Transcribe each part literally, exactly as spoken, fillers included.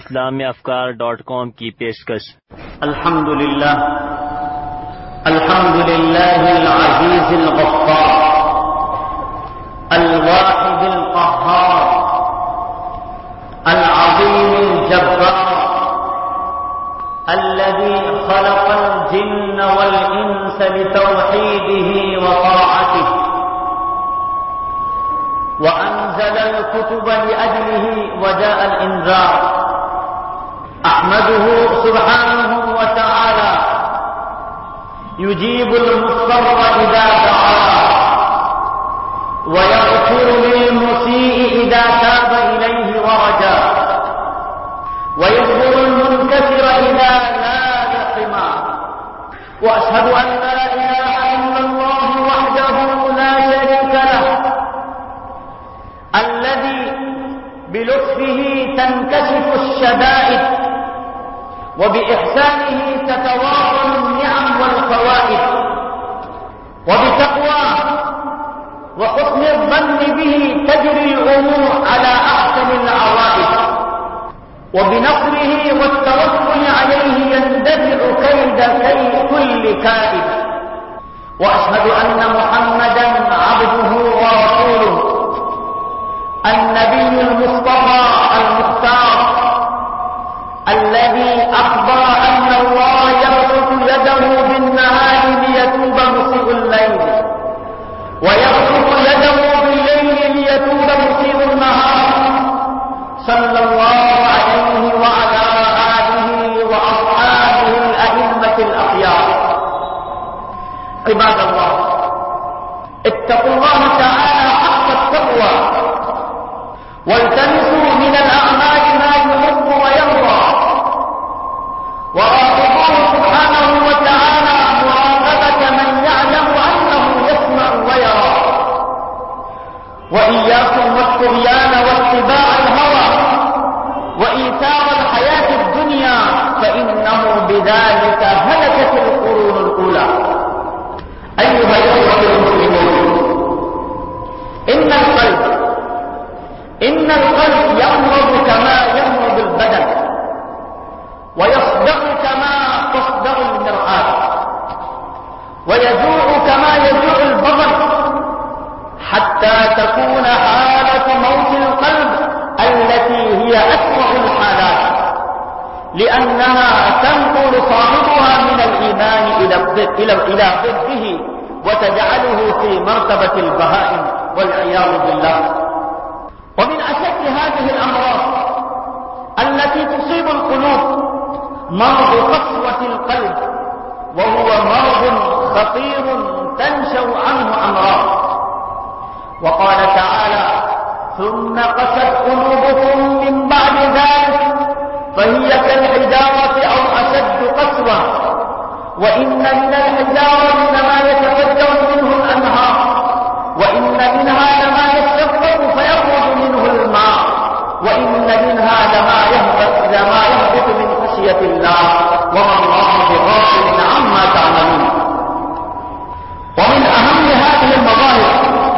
इस्लामी अफकार dot com की पेशकश। अल्हम्दुलिल्लाह अल्हम्दुलिल्लाहिल अज़ीज़िल गफ़्फ़ार अल-वाहिदिल क़ह्हार अल-अज़ीमिल जब्बार अल्लज़ी ख़लक़ल जिन्न वल इंस लितौहीदिही व ताअतिही व अंज़लल कुतुब लिअजलिही व जाअल इंज़ार। अहमदुहु सुब्हानहु व तआला युजीबुल मुज़्तर्र इज़ा दआ व यग़फिरु लिल मुसीइ इज़ा ताब इलैहि व रजा व यजबुरुल मुनकसिर इज़ा नाल हिमा। व अशहदु अन ला इलाहा इल्लल्लाह वहदहु ला शरीका लहु الذي بلطفه تنكشف الشدائد وبإحسانه تتواصل النعم والفوائد وبتقواه وحسن الظن به تجري الأمور على أحسن العوائد وبنصره والتوكل عليه يندفع كيد كيد كل كائد. وأشهد أن محمدا عبده ورسوله النبي المصطفى المختار الذي أخبر أن الله يبسط يده بالنهار ليتوب مسيء الليل ويبسط يده بالليل ليتوب مسيء النهار صلى الله عليه وعلى آله وأصحابه الأئمة الأخيار. عباد الله، اتقوا الله تعالى حق التقوى والتمسوا من الأعمال ما يحب ويرضى وراقبوه سبحانه وتعالى مراقبة من يعلم أنه يسمع ويرى. وإياكم والطغيان واتباع الهوى وإيثار الحياة الدنيا فإنه بذلك هلكت القرون الأولى. أيها الأخوة المسلمون، إن القلب إن القلب يمرض كما يمرض البدن ويصدع كما تصدع المرآة ويجوع كما يجوع البطن حتى تكون حالة موت القلب التي هي أسوأ الحالات لأنها تنقل صاحبها من الإيمان إلى ضده وتجعله في مرتبة البهائم والعياذ بالله. ومن أشد هذه الأمراض التي تصيب القلوب مرض قسوة القلب، وهو مرض خطير تنشأ عنه أمراض. وقال تعالى: ثم قست قلوبكم من بعد ذلك فهي كالحجارة أو أشد قسوة وإن من الحجارة لما يتفجر منه الأنهار وإن منها لما يشقق فيخرج منه الماء وإن منها لما يهبط لما يهبط من خشية الله وما الله بغافل عما تعملون. ومن أهم هذه المظاهر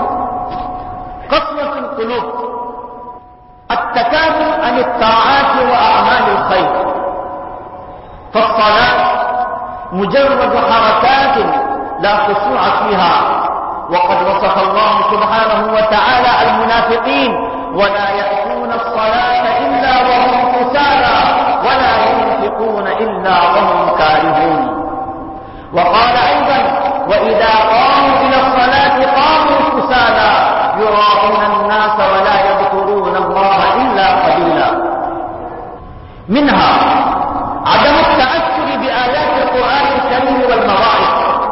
قسوة القلوب التكاسل عن الطاعات وأعمال الخير، فالصلاة مجرد حركات لا خشوع فيها، وقد وصف الله سبحانه وتعالى المنافقين: ولا يأتون الصلاة إلا وهم كسالى ولا ينفقون إلا وهم كارهون. وقال أيضا: وإذا قاموا إلى الصلاة قاموا كسالى يراءون الناس ولا يذكرون الله إلا قليلا. منها عدم التأثر بآيات القرآن الكريم والمواعظ،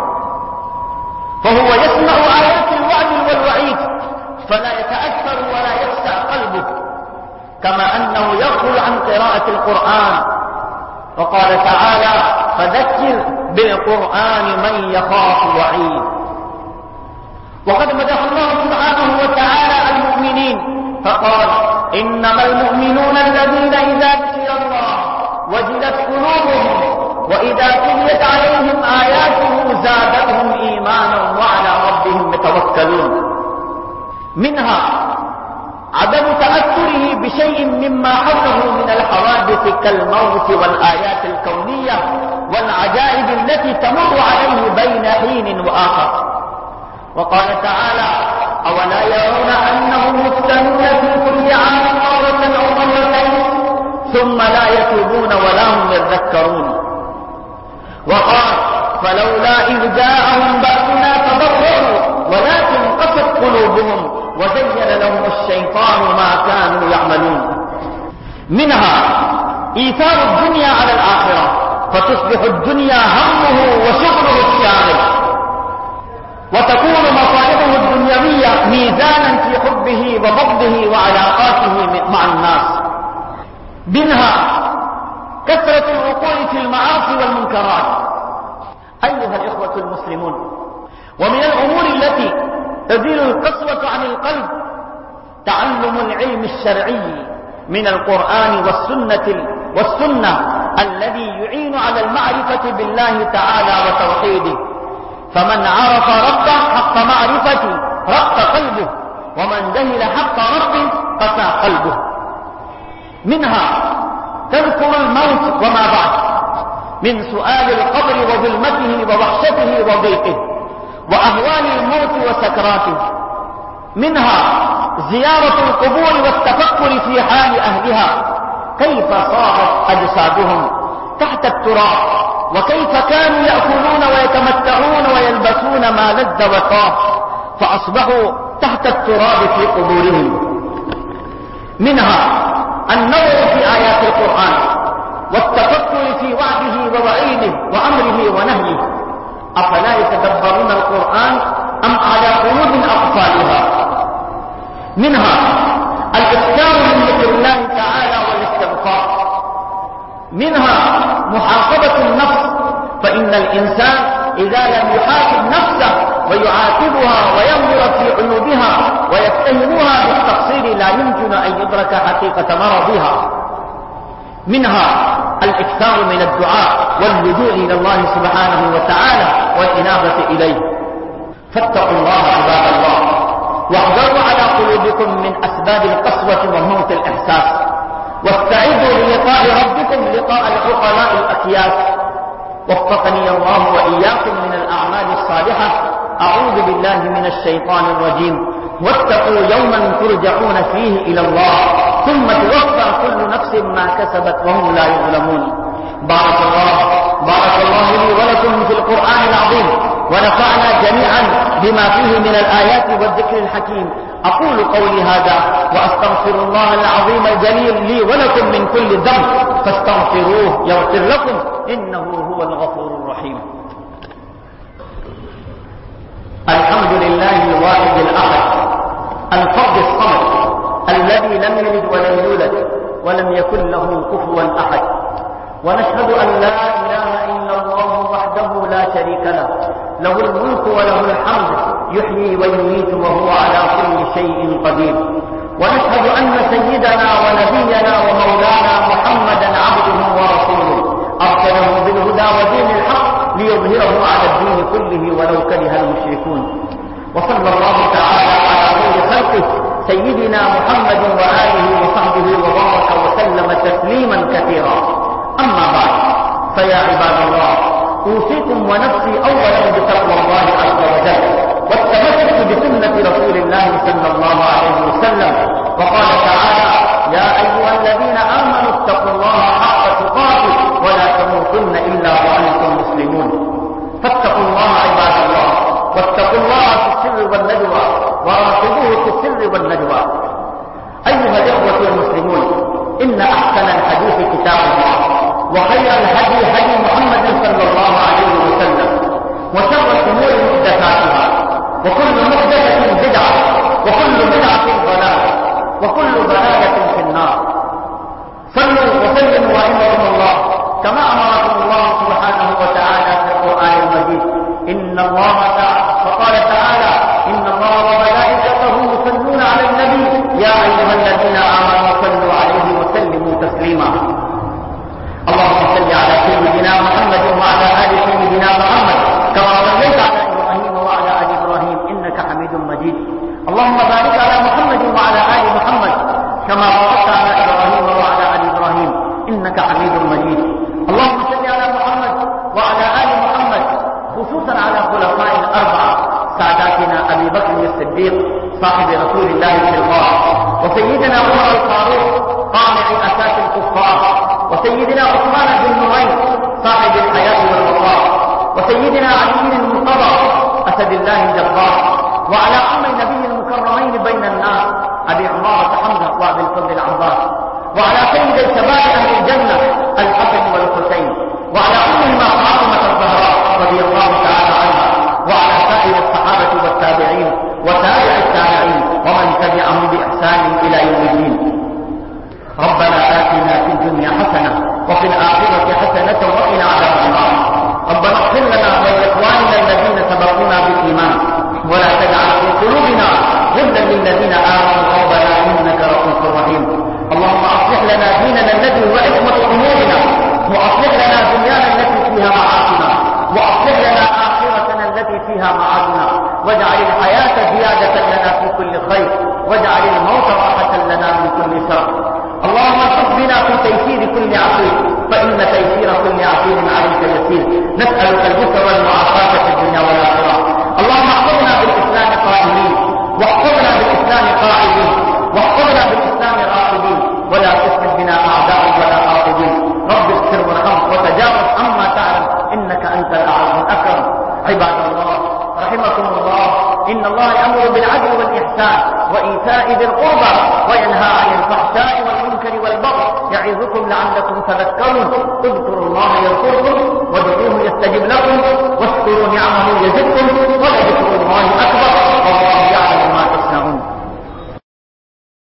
فهو يسمع آيات الوعد والوعيد فلا يتأثر ولا يخشع قلبه، كما أنه يغفل عن قراءة القرآن. وقال تعالى: فذكر بالقرآن من يخاف وعيد. وقد مدح الله سبحانه وتعالى المؤمنين فقال: إنما المؤمنون الذين إذا ذكر الله وجلت قلوبهم وإذا تليت عليهم آياته زادتهم إيمانا وعلى ربهم يتوكلون. منها عدم تأثره بشيء مما حوله من الحوادث كالموت والآيات الكونية والعجائب التي تمر عليه بين حين وآخر. وقال تعالى: أولا يرون أنهم يفتنون في كل عام مرة أو مرتين ثم لا يتوبون ولا هم يذكرون. وقال: فلولا إذ جاءهم بأسنا تضرعوا ولكن قست قلوبهم وزين لهم الشيطان ما كانوا يعملون. منها إيثار الدنيا على الآخرة، فتصبح الدنيا همه وشغله الشاغل، وتكون مصالحه الدنيوية ميزانا في حبه وبغضه وعلاقاته مع الناس. منها كثرة الوقوع في المعاصي والمنكرات. أيها الإخوة المسلمون، ومن الأمور التي تزيل القسوة عن القلب تعلم العلم الشرعي من القرآن والسنة والسنة الذي يعين على المعرفة بالله تعالى وتوحيده. فمن عرف ربه حق معرفته رق قلبه، ومن جهل حق ربه قسى قلبه. منها تذكر الموت وما بعد من سؤال القبر وظلمته ووحشته وضيقه وأهوال الموت وسكراته. منها زيارة القبور والتفكر في حال أهلها، كيف صارت أجسادهم تحت التراب، وكيف كانوا يأكلون ويتمتعون ويلبسون ما لذ وطاب فأصبحوا تحت التراب في قبورهم. منها النظر في آيات القرآن والتفكر في وعده ووعيده وأمره ونهيه. أفلا يتدبرون القرآن أم على قلوب أقفالها؟ منها الإكثار من ذكر الله تعالى والاستغفار. منها محاسبة النفس، فإن الإنسان إذا لم يحاسب نفسه ويعاتبها وينظر في عيوبها ويتهمها بالتقصير لا يمكن أن يدرك حقيقة مرضها. منها الإكثار من الدعاء واللجوء إلى الله سبحانه وتعالى والإنابة إليه. فاتقوا الله عباد الله، واحذروا على قلوبكم من أسباب القسوة وموت الإحساس، واستعدوا للقاء ربكم لقاء العقلاء الأكياس. وفقني الله وإياكم من الأعمال الصالحة. أعوذ بالله من الشيطان الرجيم. واتقوا يوما ترجعون فيه إلى الله ثم توفى كل نفس ما كسبت وهم لا يظلمون. بارك الله بارك الله لي ولكم في القرآن العظيم، ونفعنا جميعا بما فيه من الآيات والذكر الحكيم. أقول قولي هذا وأستغفر الله العظيم الجليل لي ولكم من كل ذنب، فاستغفروه يغفر لكم إنه هو الغفور الرحيم. الحمد لله الواحد الأحد الفرد الصمد الذي لم يلد ولم يولد ولم يكن له كفوا أحد. ونشهد أن لا إله إلا الله وحده لا شريك له، له الملك وله الحمد، يحيي ويميت وهو على كل شيء قدير. ونشهد أن سيدنا ونبينا ومولانا محمدا عبده ورسوله، أرسله بالهدى ودين الحق ليظهره على الدين كله ولو كره المشركون. وصلى الله تعالى على خير خلقه سيدنا محمد وآله وصحبه وبارك وسلم تسليما كثيرا. أما بعد، فيا عباد الله، أوصيكم ونفسي أولا بتقوى الله عز وجل والتمسك بسنة رسول الله صلى الله عليه وسلم. وقال تعالى: يا أيها الذين آمنوا اتقوا الله حق تقاته ولا تموتن إلا وأنتم مسلمون. فاتقوا الله عباد الله، واتقوا الله في السر والنجوى، وراقبوه في السر والنجوى. أيها الإخوة المسلمون، إن أحسن الحديث كتاب الله، وخير الهدي هدي محمد صلى الله عليه وسلم، وشر الأمور محدثاتها، وكل محدثة بدعة، وكل بدعة ضلالة، وكل ضلالة في النار. صلوا وسلموا رحمكم الله كما أمركم الله سبحانه وتعالى في القرآن المجيد. إن الله تعالى فقال تعالى: إن الله وملائكته يصلون على النبي يا أيها الذين آمنوا صلوا عليه وسلموا تسليما. اللهم صل على سيدنا محمد وعلى آل سيدنا محمد كما صليت على إبراهيم وعلى آل إبراهيم إنك حميد مجيد. اللهم بارك على محمد وعلى آل محمد كما باركت على إبراهيم وعلى آل إبراهيم إنك إنك حميد مجيد. اللهم صل على محمد وعلى آل محمد، خصوصا على خلفاء الأربعة ساداتنا أبي بكر الصديق صاحب رسول الله صلى الله عليه وسلم، وسيدنا عمر الفاروق قامع أساس الكفار، وسيدنا عثمان بن نورين صاحب الحياة والوفاء، وسيدنا علي المرتضى أسد الله الجبار، وعلى أم النبي المكرمين بين الناس أبي عمارة حمزة وأبي الفضل العباس، وعلى سيد الشباب أهل الجنة الحسن والحسين، وعلى أمهما فاطمة الزهراء رضي الله تعالى عنها، وعلى سائر الصحابة والتابعين وتابع التابعين ومن تبعهم بإحسان إلى يوم الدين. ربنا آتنا في الدنيا حسنة وفي الآخرة حسنة وقنا عذاب النار. ربنا اغفر لنا ولإخواننا الذين سبقونا بالإيمان ولا تجعل في قلوبنا غلا للذين آمنوا ربنا إنك رؤوف رحيم. اللهم أصلح لنا ديننا الذي هو عصمة أمورنا، وأصلح لنا دنيانا التي فيها معاشنا، وأصلح لنا آخرتنا التي فيها معادنا، واجعل الحياة زيادة لنا في كل خير، واجعل الموت راحة لنا من كل شر. اللهم ارزق بنا في تيسير كل عسير، فإن تيسير كل عسير عليك يسير. نسألك اليسر والمعافاة في الدنيا والآخرة. اللهم احفظنا بالإسلام قائمين، واحفظنا بالإسلام قاعدين، واحفظنا بالإسلام راقدين، ولا تسلم بنا أعداء ولا حاقدين. رب اغفر وارحم وتجاوز عما تعلم، إنك أنت الأعلم الأكرم. عباد الله رحمكم الله، إن الله يأمر بالعدل والإحسان وإيتاء ذي القربى وينهى عن الفحشاء والمنكر والبغي يعظكم لعلكم تذكرون. اذكروا الله يذكركم وادعوه يستجب لكم واشكروا نعمه يزدكم ولذكر الله أكبر.